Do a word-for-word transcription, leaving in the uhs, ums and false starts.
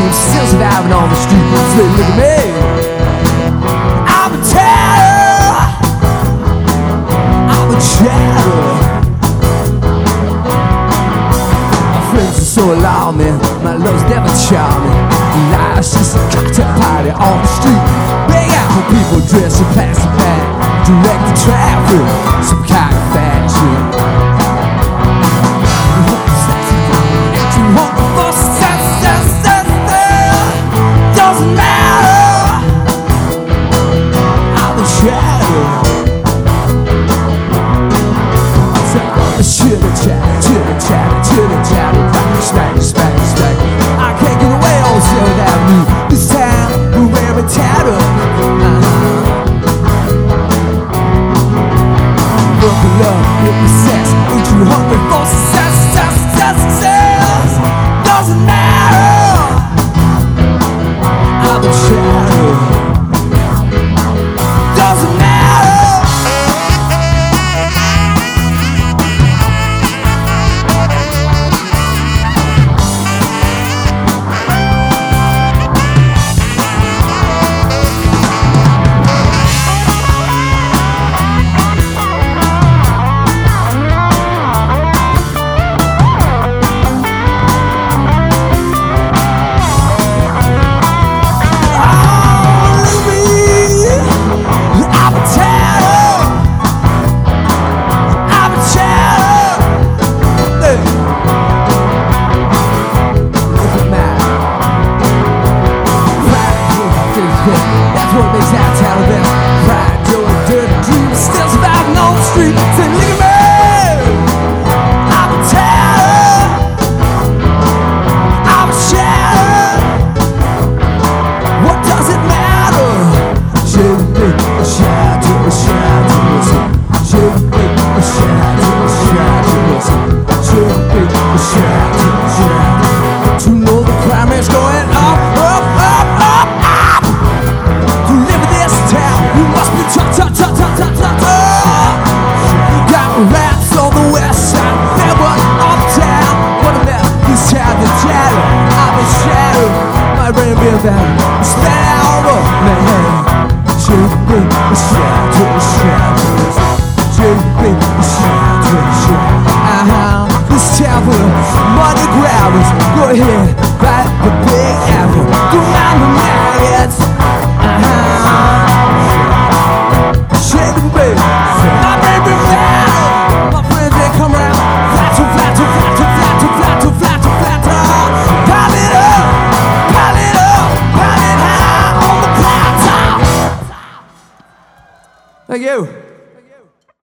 I'm still surviving on the street. Say, look at me, I'm a terror, I'm a shadow. My friends are so alarming, my love's never charming. Life's just a cocktail party on the street. Big apple people dressed in plastic bag, direct the traffic, some kind of fashion. Doesn't matter, I'm a shadow. Chitter chatter, chitter chatter, chitter chatter, back, smack, smack, smack. I can't get away on Seventh Avenue. This time we're wearing tattered. Uh-huh. Broken love, with sex, ain't you hungry for success, success, success, success? Doesn't matter, I'm a shadow. Doesn't matter. That's what makes our town the best. Pride, joy, dirty dreams, still surviving on the street. Say, look at me, I'm a terror, I'm a shadow. What does it matter? Should be a shadow, a shadow. Should be a shadow, a shadow. Should be a shadow, a shadow. To know the crime is going up, up, up, up, up. To live in this town, you must be tough, tough, tough, tough, tough, tough, tough. Got rats on the west side, then what uptown? What about this town, the shadow? I'm a shadow, my brain be a battle. Spend out of man. Should be a shadow, a shadow. Should be a shadow, a shadow. Uh-huh, this town full of money grabbers. Go ahead, right,